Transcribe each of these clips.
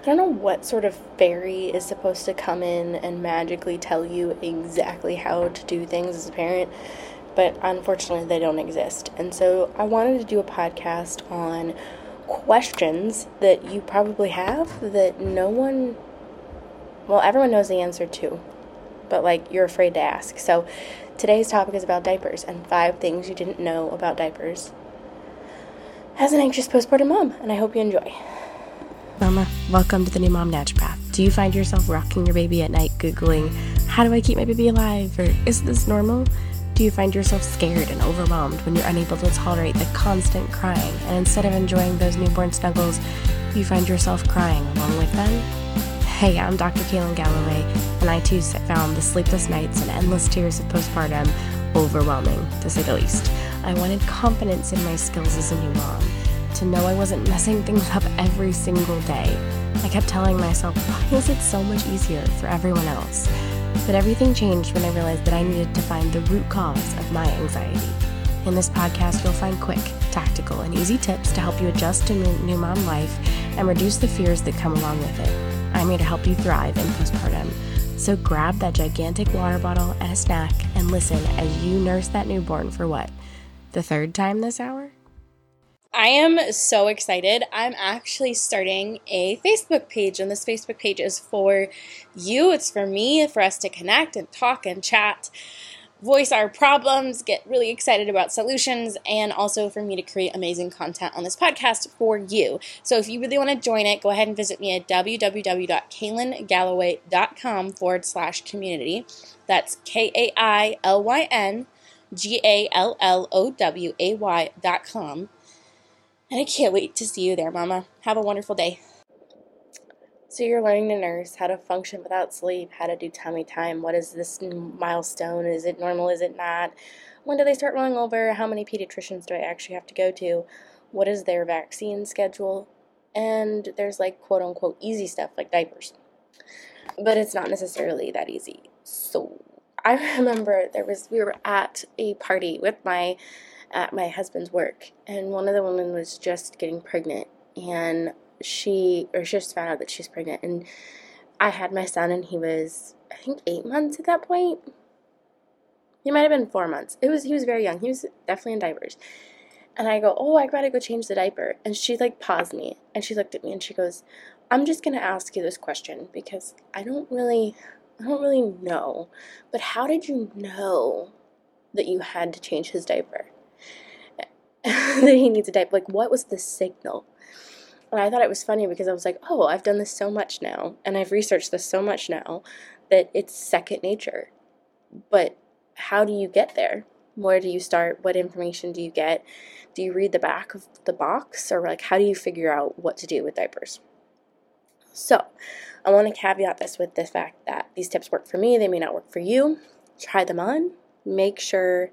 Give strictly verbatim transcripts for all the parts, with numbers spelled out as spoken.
I don't know what sort of fairy is supposed to come in and magically tell you exactly how to do things as a parent, but unfortunately they don't exist. And so I wanted to do a podcast on questions that you probably have that no one, well, everyone knows the answer to, but like you're afraid to ask. So today's topic is about diapers and five things you didn't know about diapers as an anxious postpartum mom, and I hope you enjoy. Mama, welcome to the New Mom Naturopath. Do you find yourself rocking your baby at night Googling, how do I keep my baby alive, or is this normal? Do you find yourself scared and overwhelmed when you're unable to tolerate the constant crying, and instead of enjoying those newborn snuggles, you find yourself crying along with them? Hey, I'm Doctor Kaylin Galloway, and I too found the sleepless nights and endless tears of postpartum overwhelming, to say the least. I wanted confidence in my skills as a new mom, to know I wasn't messing things up every single day. I kept telling myself, why is it so much easier for everyone else? But everything changed when I realized that I needed to find the root cause of my anxiety. In this podcast, you'll find quick, tactical, and easy tips to help you adjust to new mom life and reduce the fears that come along with it. I'm here to help you thrive in postpartum. So grab that gigantic water bottle and a snack and listen as you nurse that newborn for what? The third time this hour? I am so excited. I'm actually starting a Facebook page, and this Facebook page is for you. It's for me, for us to connect and talk and chat, voice our problems, get really excited about solutions, and also for me to create amazing content on this podcast for you. So if you really want to join it, go ahead and visit me at www.kaylingalloway.com forward slash community. That's K A I L Y N G A L L O W A Y dot com. And I can't wait to see you there, Mama. Have a wonderful day. So you're learning to nurse, how to function without sleep, how to do tummy time. What is this milestone? Is it normal? Is it not? When do they start rolling over? How many pediatricians do I actually have to go to? What is their vaccine schedule? And there's like quote unquote easy stuff like diapers. But it's not necessarily that easy. So I remember there was, we were at a party with my at my husband's work, and one of the women was just getting pregnant, and she, or she just found out that she's pregnant, and I had my son, and he was, I think, eight months at that point. He might have been four months. It was, he was very young. He was definitely in diapers. And I go, oh, I gotta go change the diaper. And she, like, paused me, and she looked at me, and she goes, I'm just gonna ask you this question, because I don't really, I don't really know, but how did you know that you had to change his diaper? That he needs a diaper. Like, what was the signal? And I thought it was funny because I was like, oh, I've done this so much now, and I've researched this so much now that it's second nature. But how do you get there? Where do you start? What information do you get? Do you read the back of the box? Or, like, how do you figure out what to do with diapers? So I want to caveat this with the fact that these tips work for me. They may not work for you. Try them on. Make sure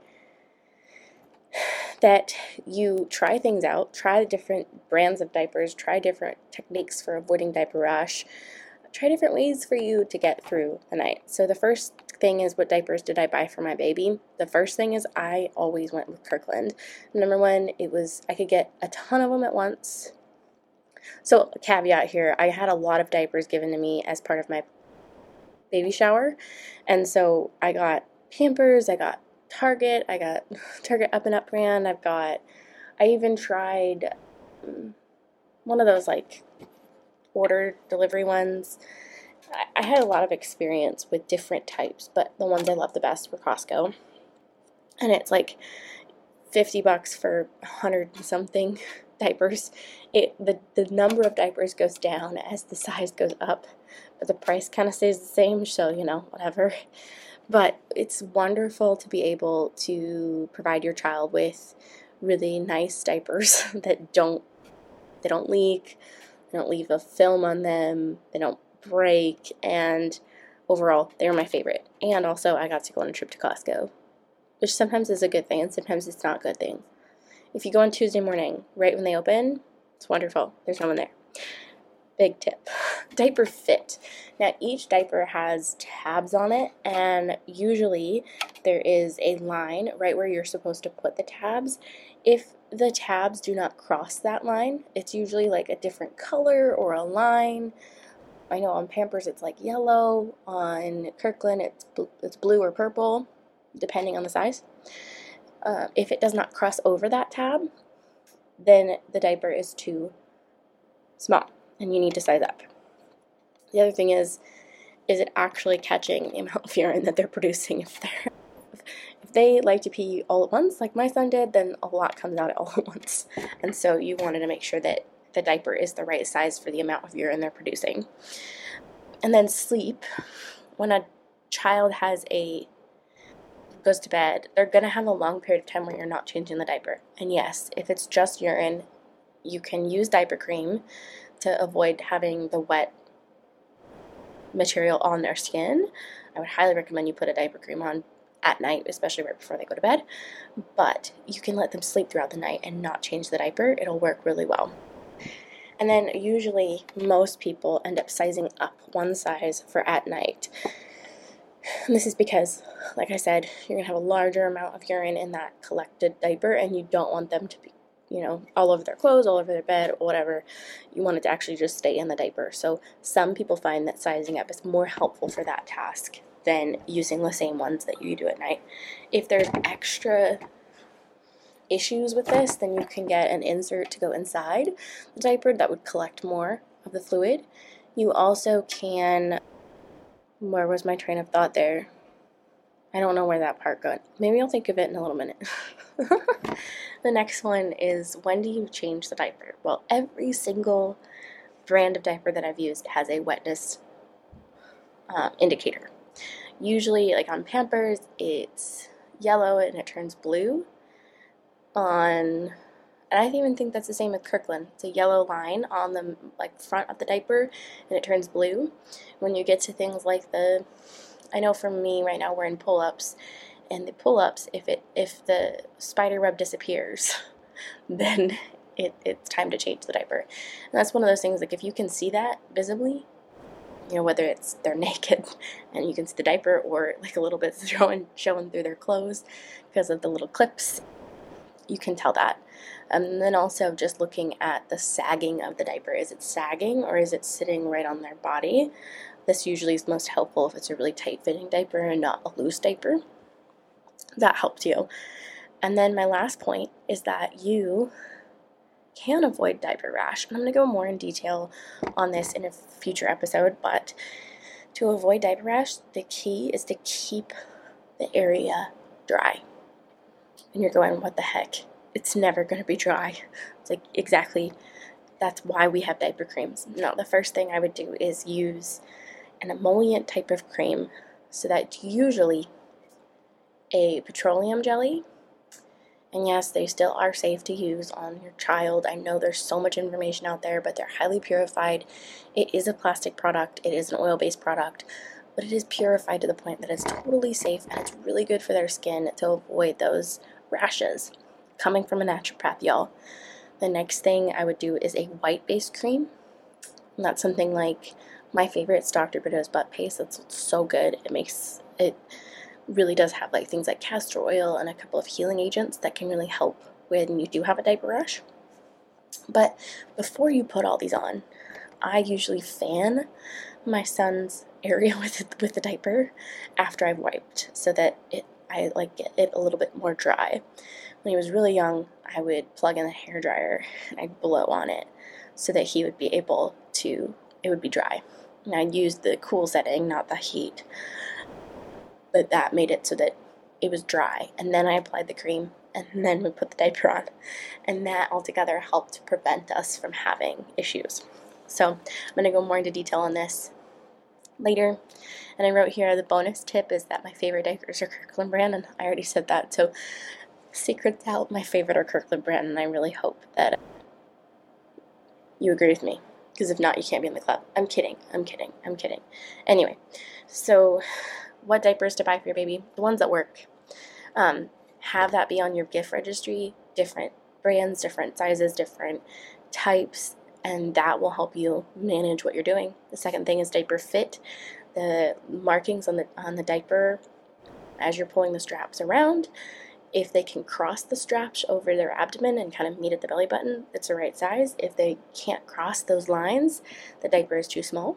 that you try things out, try different brands of diapers, try different techniques for avoiding diaper rash, try different ways for you to get through the night. So the first thing is, what diapers did I buy for my baby? The first thing is, I always went with Kirkland. Number one, it was, I could get a ton of them at once. So a caveat here, I had a lot of diapers given to me as part of my baby shower, and so I got Pampers, I got Target, I got Target Up and Up brand, I've got, I even tried um, one of those like order delivery ones. I, I had a lot of experience with different types, but the ones I loved the best were Costco. And it's like fifty bucks for a hundred and something diapers. It the, the number of diapers goes down as the size goes up, but the price kind of stays the same, so you know, whatever. But it's wonderful to be able to provide your child with really nice diapers that don't, they don't leak, they don't leave a film on them, they don't break, and overall, they're my favorite. And also, I got to go on a trip to Costco, which sometimes is a good thing, and sometimes it's not a good thing. If you go on Tuesday morning, right when they open, it's wonderful. There's no one there. Big tip. Diaper fit. Now, each diaper has tabs on it, and usually there is a line right where you're supposed to put the tabs. If the tabs do not cross that line, it's usually like a different color or a line. I know on Pampers it's like yellow, on Kirkland it's bl- it's blue or purple, depending on the size. Uh, if it does not cross over that tab, then the diaper is too small, and you need to size up. The other thing is, is it actually catching the amount of urine that they're producing? If they're, if they like to pee all at once, like my son did, then a lot comes out all at once. And so you wanted to make sure that the diaper is the right size for the amount of urine they're producing. And then sleep. When a child has a goes to bed, they're going to have a long period of time where you're not changing the diaper. And yes, if it's just urine, you can use diaper cream to avoid having the wet material on their skin. I would highly recommend you put a diaper cream on at night, especially right before they go to bed. But you can let them sleep throughout the night and not change the diaper. It'll work really well. And then usually most people end up sizing up one size for at night. And this is because, like I said, you're going to have a larger amount of urine in that collected diaper, and you don't want them to be, you know, all over their clothes, all over their bed, or whatever. You want it to actually just stay in the diaper. So some people find that sizing up is more helpful for that task than using the same ones that you do at night. If there's extra issues with this, then you can get an insert to go inside the diaper that would collect more of the fluid. You also can, where was my train of thought there? I don't know where that part went. Maybe I'll think of it in a little minute. The next one is, when do you change the diaper? Well, every single brand of diaper that I've used has a wetness um, indicator. Usually, like on Pampers, it's yellow and it turns blue. On, and I even think that's the same with Kirkland. It's a yellow line on the like front of the diaper, and it turns blue. When you get to things like the, I know for me right now we're in pull-ups, and the pull-ups, if it if the spider web disappears, then it, it's time to change the diaper. And that's one of those things, like if you can see that visibly, you know, whether it's they're naked and you can see the diaper, or like a little bit showing showing through their clothes because of the little clips, you can tell that. And then also just looking at the sagging of the diaper. Is it sagging or is it sitting right on their body? This usually is most helpful if it's a really tight-fitting diaper and not a loose diaper. That helps you. And then my last point is that you can avoid diaper rash. And I'm going to go more in detail on this in a future episode, but to avoid diaper rash, the key is to keep the area dry. And you're going, what the heck? It's never going to be dry. It's like, exactly, that's why we have diaper creams. No, the first thing I would do is use an emollient type of cream, so that usually a petroleum jelly, and yes, they still are safe to use on your child. I know there's so much information out there, but they're highly purified. It is a plastic product, it is an oil-based product, but it is purified to the point that it's totally safe, and it's really good for their skin to avoid those rashes. Coming from a naturopath, y'all. The next thing I would do is a white-based cream, and that's something like, my favorite is Doctor Bidot's butt paste. That's so good. It makes, it really does have like things like castor oil and a couple of healing agents that can really help when you do have a diaper rash. But before you put all these on, I usually fan my son's area with it, with the diaper after I've wiped, so that it I like get it a little bit more dry. When he was really young, I would plug in the hairdryer and I'd blow on it so that he would be able to, it would be dry. And I'd use the cool setting, not the heat. But that made it so that it was dry. And then I applied the cream, and then we put the diaper on. And that altogether helped prevent us from having issues. So I'm going to go more into detail on this later. And I wrote here, the bonus tip is that my favorite diapers are Kirkland brand, and I already said that. So secret's out, my favorite are Kirkland brand, and I really hope that you agree with me. Because if not, you can't be in the club. I'm kidding. I'm kidding. I'm kidding. Anyway, so what diapers to buy for your baby? The ones that work. Um, have that be on your gift registry. Different brands, different sizes, different types. and that will help you manage what you're doing. The second thing is diaper fit. The markings on the on the diaper as you're pulling the straps around, if they can cross the straps over their abdomen and kind of meet at the belly button, it's the right size. If they can't cross those lines, the diaper is too small.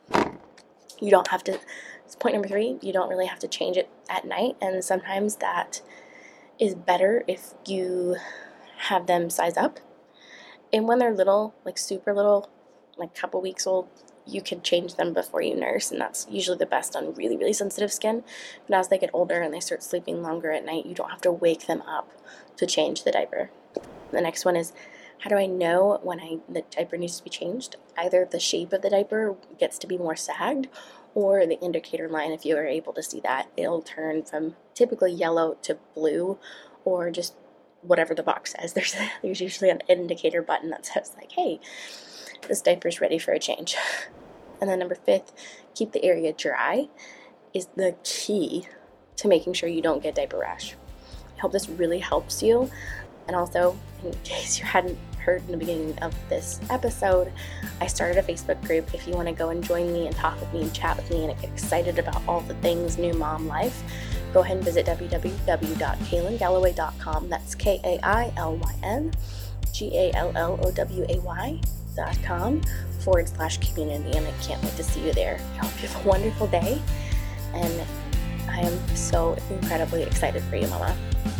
You don't have to, it's point number three, you don't really have to change it at night, and sometimes that is better if you have them size up. And when they're little, like super little, like a couple weeks old, you can change them before you nurse, and that's usually the best on really, really sensitive skin. But as they get older and they start sleeping longer at night, you don't have to wake them up to change the diaper. The next one is, how do I know when I the diaper needs to be changed? Either the shape of the diaper gets to be more sagged, or the indicator line, if you are able to see that, it'll turn from typically yellow to blue, or just whatever the box says. There's, there's usually an indicator button that says like, hey, this diaper's ready for a change. And then number fifth, keep the area dry is the key to making sure you don't get diaper rash. I hope this really helps you. And also, in case you hadn't heard in the beginning of this episode, I started a Facebook group. If you want to go and join me and talk with me and chat with me and get excited about all the things new mom life, go ahead and visit w w w dot kailyn galloway dot com. That's K A I L Y N G A L L O W A Y dot com forward slash community. And I can't wait to see you there. I hope you have a wonderful day. And I am so incredibly excited for you, Mama.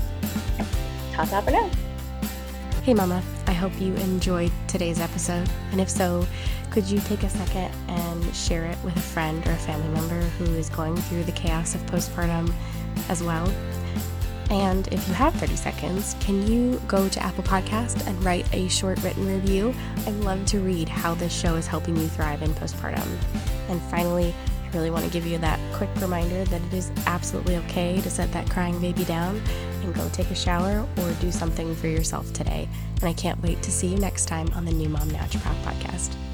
Ta-ta for now. Hey Mama, I hope you enjoyed today's episode, and if so, could you take a second and share it with a friend or a family member who is going through the chaos of postpartum as well? And if you have thirty seconds, can you go to Apple Podcast and write a short written review? I'd love to read how this show is helping you thrive in postpartum. And finally, I really want to give you that quick reminder that it is absolutely okay to set that crying baby down and go take a shower or do something for yourself today. And I can't wait to see you next time on the New Mom Naturopath Podcast.